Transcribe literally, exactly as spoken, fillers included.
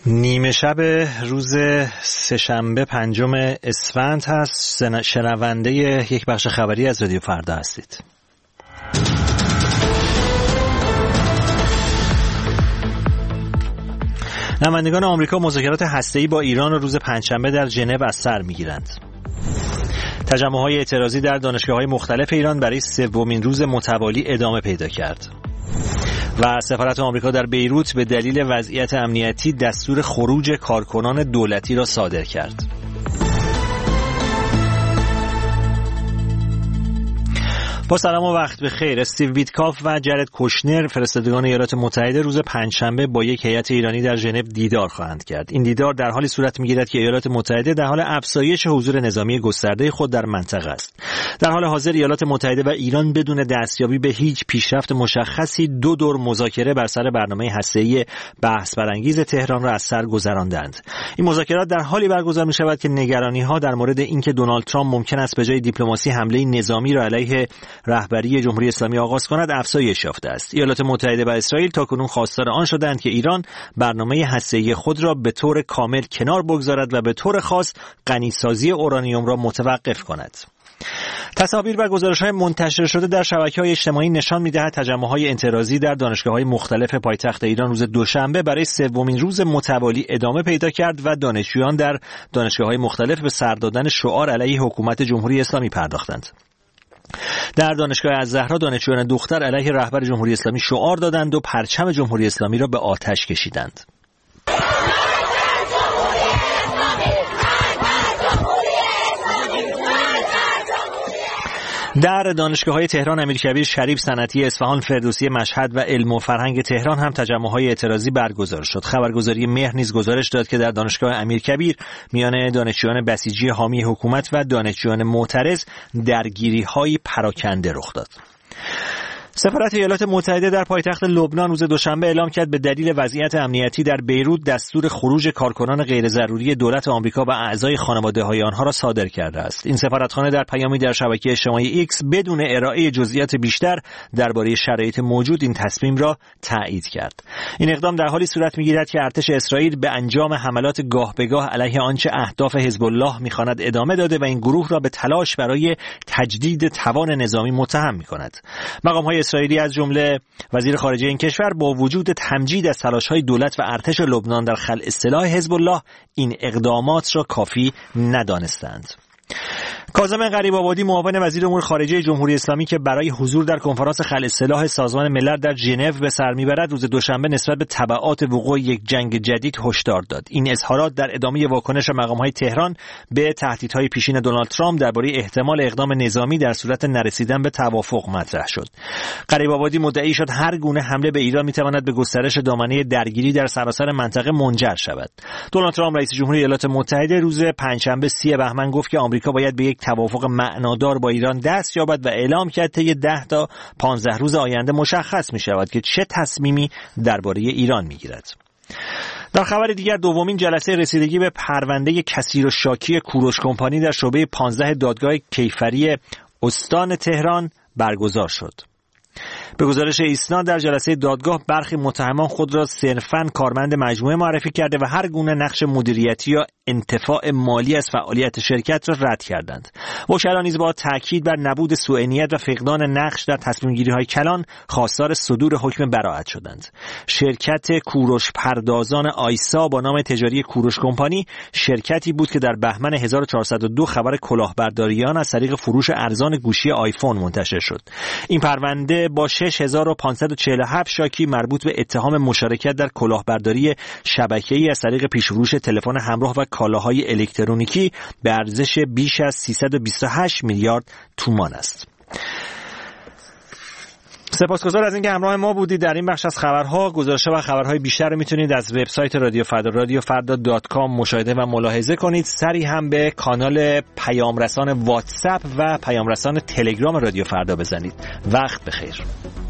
نیمه شب روز سه‌شنبه پنجم اسفند هست. شنونده یک بخش خبری از رادیو فردا هستید. نمایندگان آمریکا مذاکرات هسته‌ای با ایران روز پنجشنبه در ژنو از سر می‌گیرند. تجمع‌های اعتراضی در دانشگاه‌های مختلف ایران برای سومین روز متوالی ادامه پیدا کرد. و سفارت آمریکا در بیروت به دلیل وضعیت امنیتی دستور خروج کارکنان دولتی را صادر کرد. با سلام و وقت بخیر. استیو ویتکاف و جرد کوشنر فرستادگان ایالات متحده روز پنجشنبه با یک هیئت ایرانی در ژنو دیدار خواهند کرد. این دیدار در حالی صورت می‌گیرد که ایالات متحده در حال افزایش حضور نظامی گسترده خود در منطقه است. در حال حاضر ایالات متحده و ایران بدون دستیابی به هیچ پیشرفت مشخصی دو دور مذاکره بر سر برنامه هسته‌ای بحث برانگیز تهران را از سر گذراندند. این مذاکرات در حالی برگزار می‌شود که نگرانی‌ها در مورد اینکه دونالد ترامپ ممکن است به جای دیپلماسی حمله نظامی را علیه رهبری جمهوری اسلامی آغاز کند افزایش یافته است. ایالات متحده و اسرائیل تاکنون خواستار آن شدند که ایران برنامه هسته‌ای خود را به طور کامل کنار بگذارد و به طور خاص غنیسازی اورانیوم را متوقف کند. تصاویر و گزارش‌های منتشر شده در شبکه‌های اجتماعی نشان می‌دهد تجمع‌های اعتراضی در دانشگاه‌های مختلف پایتخت ایران روز دوشنبه برای سومین روز متوالی ادامه پیدا کرد و دانشجویان در دانشگاه‌های مختلف به سر دادن شعار علیه حکومت جمهوری اسلامی پرداختند. در دانشگاه الزهرا دانشجویان دختر علیه رهبر جمهوری اسلامی شعار دادند و پرچم جمهوری اسلامی را به آتش کشیدند. در دانشگاه‌های تهران، امیرکبیر، شریف، صنعتی، اصفهان، فردوسی، مشهد و علم و فرهنگ تهران هم تجمع‌های اعتراضی برگزار شد. خبرگزاری مهر نیز گزارش داد که در دانشگاه امیرکبیر میان دانشجویان بسیجی حامی حکومت و دانشجویان معترض درگیری‌های پراکنده رخ داد. سفارت ایالات متحده در پایتخت لبنان روز دوشنبه اعلام کرد به دلیل وضعیت امنیتی در بیروت دستور خروج کارکنان غیر ضروری دولت آمریکا و اعضای خانواده‌های آنها را صادر کرده است. این سفارتخانه در پیامی در شبکه اجتماعی ایکس بدون ارائه جزئیات بیشتر درباره شرایط موجود این تصمیم را تایید کرد. این اقدام در حالی صورت می‌گیرد که ارتش اسرائیل به انجام حملات گاه به گاه علیه آنچه اهداف حزب الله می‌خواند ادامه داده و این گروه را به تلاش برای تجدید توان نظامی متهم می‌کند. مقام‌های اسرائیلی از جمله وزیر خارجه این کشور با وجود تمجید از تلاش‌های دولت و ارتش لبنان در خلع سلاح حزب الله این اقدامات را کافی ندانستند. کاظم غریب‌آبادی معاون وزیر امور خارجه جمهوری اسلامی که برای حضور در کنفرانس خلع سلاح سازمان ملل در ژنو به سر میبرد روز دوشنبه نسبت به تبعات وقوع یک جنگ جدید هشدار داد. این اظهارات در ادامه واکنش مقام‌های تهران به تهدیدهای پیشین دونالد ترامپ درباره احتمال اقدام نظامی در صورت نرسیدن به توافق مطرح شد. غریب‌آبادی مدعی شد هر گونه حمله به ایران میتواند به گسترش دامنه درگیری در سراسر منطقه منجر شود. دونالد ترامپ رئیس جمهوری ایالات متحده روز پنجشنبه سی بهمن گفت که آمریکا باید به یک توافق معنادار با ایران دست یابد و اعلام کرد طی ده تا پانزده روز آینده مشخص می شود که چه تصمیمی درباره ایران می گیرد. در خبر دیگر دومین جلسه رسیدگی به پرونده کثیر و شاکی کوروش کمپانی در شعبه پانزده دادگاه کیفری استان تهران برگزار شد. به گزارش ایسنا در جلسه دادگاه برخی متهمان خود را صرفاً کارمند مجموعه معرفی کرده و هر گونه نقش مدیریتی یا انتفاع مالی از فعالیت شرکت را رد کردند. وکلا نیز با تاکید بر نبود سوء نیت و فقدان نقش در تصمیم‌گیری‌های کلان خواستار صدور حکم براءت شدند. شرکت کوروش پردازان آیسا با نام تجاری کوروش کمپانی شرکتی بود که در بهمن هزار و چهارصد و دو خبر کلاهبرداریان از طریق فروش ارزان گوشی آیفون منتشر شد. این پرونده با شش هزار و پانصد و چهل و هفت شاکی مربوط به اتهام مشارکت در کلاهبرداری شبکه‌ای از طریق پیش‌فروش تلفن همراه و کالاهای الکترونیکی به ارزش بیش از سیصد و بیست و هشت میلیارد تومان است. سپاسگزار از اینکه همراه ما بودید در این بخش از خبرها. گزارش‌ها و خبرهای بیشتر رو میتونید از وبسایت رادیو فردا رادیو فردا دات کام مشاهده و ملاحظه کنید. سری هم به کانال پیامرسان واتساپ و پیامرسان تلگرام رادیو فردا بزنید. وقت بخیر.